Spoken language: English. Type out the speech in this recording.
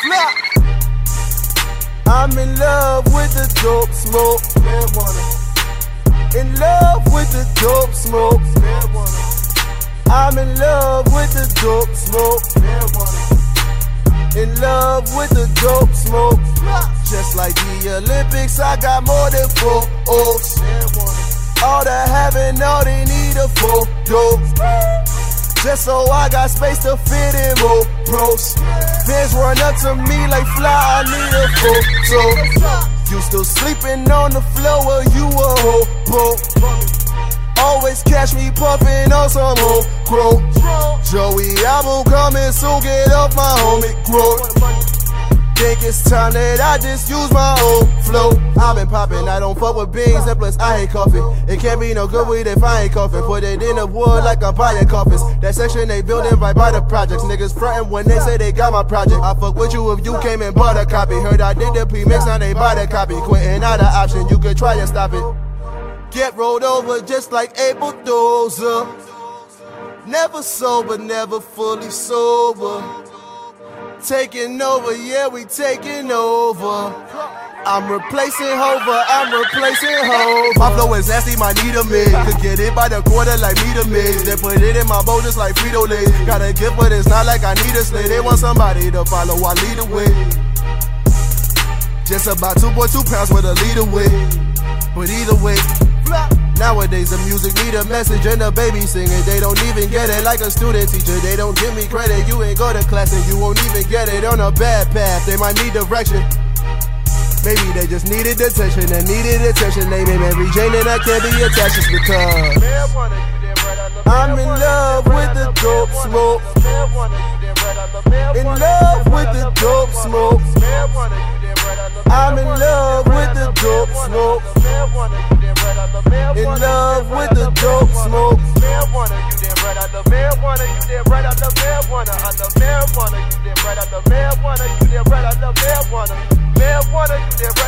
I'm in love with the dope smoke. In love with the dope smoke. I'm in love with the dope smoke. In love with the dope smoke. Just like the Olympics, I got more than 4 O's. All the having, all they need a photo. Just so I got space to fit in more pros. Fans run up to me like fly, I need a photo. You still sleeping on the floor, or you a hobo? Always catch me puffin' on some old crow. Joey album coming soon, get off my homie growth. Think it's time that I just use my own flow. I've been poppin', I don't fuck with beans, and plus I hate coffee. It can't be no good weed if I ain't coughing. Put it in the wood like I'm buying coffins. That section they building right by the projects. Niggas frontin' when they say they got my project. I fuck with you if you came and bought a copy. Heard I did the P-mix, now they buy the copy. Quitting not an option, you could try and stop it. Get rolled over just like Abel Dozer. Never sober, never fully sober. Taking over, yeah, we taking over. I'm replacing Hova, I'm replacing Hova. My flow is nasty, my need a mid. Could get it by the quarter like meter mix. They put it in my bowl just like Frito-Lay. Got a gift, but it's not like I need a slay. They want somebody to follow, I lead the way. Just about 2.2 pounds with a leader with. But either way, nowadays the music need a message and the baby singing. They don't even get it like a student teacher. They don't give me credit, you ain't go to class and you won't even get it on a bad path. They might need direction. Maybe they just needed attention and needed attention. They made Mary Jane and I can't be attached just because I'm in love with the dope smoke. In love with the dope smoke. I'm in love with the dope smoke. In love with the dope smoke. Marijuana, you did right out the marijuana, you did right out the marijuana, out the marijuana, you did right out the marijuana, you did right out the marijuana, marijuana, you did